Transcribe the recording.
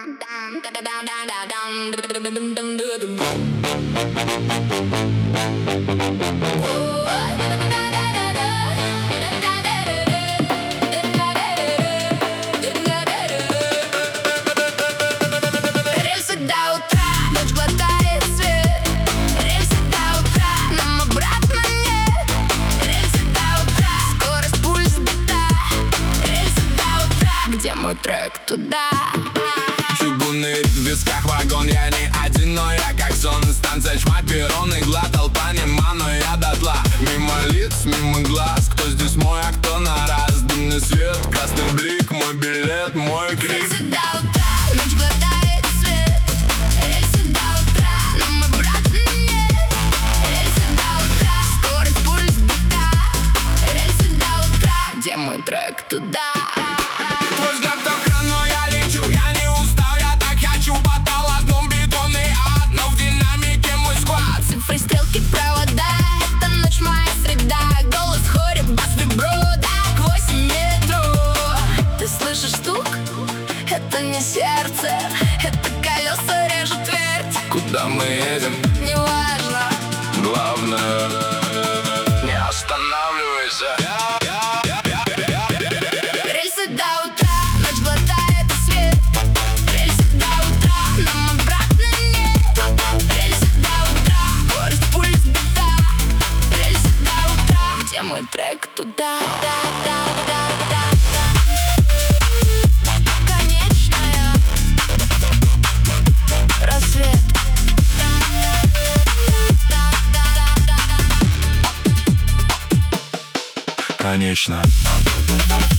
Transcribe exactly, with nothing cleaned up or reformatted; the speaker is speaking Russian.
Рельсы до утра, ночь глотает свет. Рельсы до утра, нам обратно нет. Рельсы до утра, скорость пульс бита. Рельсы до утра, где мой трек туда? Чугунный ритм в висках, вагон, я не один, но я как сон. Станция тьма, перрон, игла, толпа нема, но я дотла. Мимо лиц, мимо глаз, кто здесь мой, а кто на раз. Дымный свет, красный блик, мой билет, мой крик. Рельсы до утра, ночь глотает свет. Рельсы до утра, нам обратно нет. Рельсы до утра, скорость пульс бита. Рельсы до утра, где мой трек туда? Твой взгляд так рано, я лечу, я не устал, я так хочу. Потолок, бетонный ад, но в динамике мой склад. Цифры, стрелки, провода, это ночь моя среда. Голос в хоре, бас вибро, так восемь метров. Ты слышишь стук? Это не сердце, это колеса режут твердь. Куда мы едем? Неважно, Главное, не останавливайся. рельсы до утра, ночь глотает свет. Рельсы до утра, нам обратно нет. Рельсы до утра, скорость пульс бита. Рельсы до утра, где мой трек туда? Конечная, рассвет. Конечно.